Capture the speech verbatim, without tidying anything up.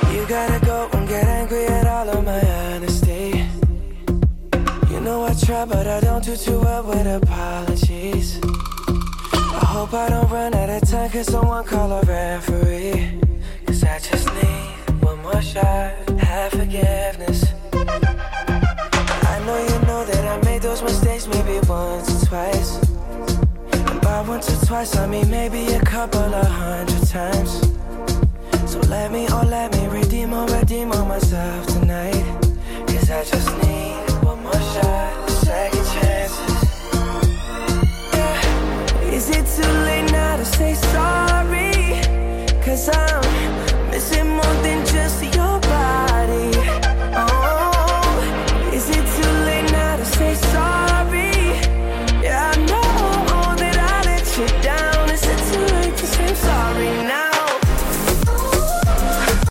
You gotta go and get angry at all of my honesty. You know I try, but I don't do too well with apologies. I hope I don't run out of time, cause someone call a referee. Cause I just need one more shot, have forgiveness. I know you know that I made those mistakes maybe once or twice. And by once or twice I mean maybe a couple of hundred times. So let me, oh let me redeem or redeem on myself tonight. Cause I just need one more shot, second chances. Yeah. Is it too late now to say sorry? Cause I'm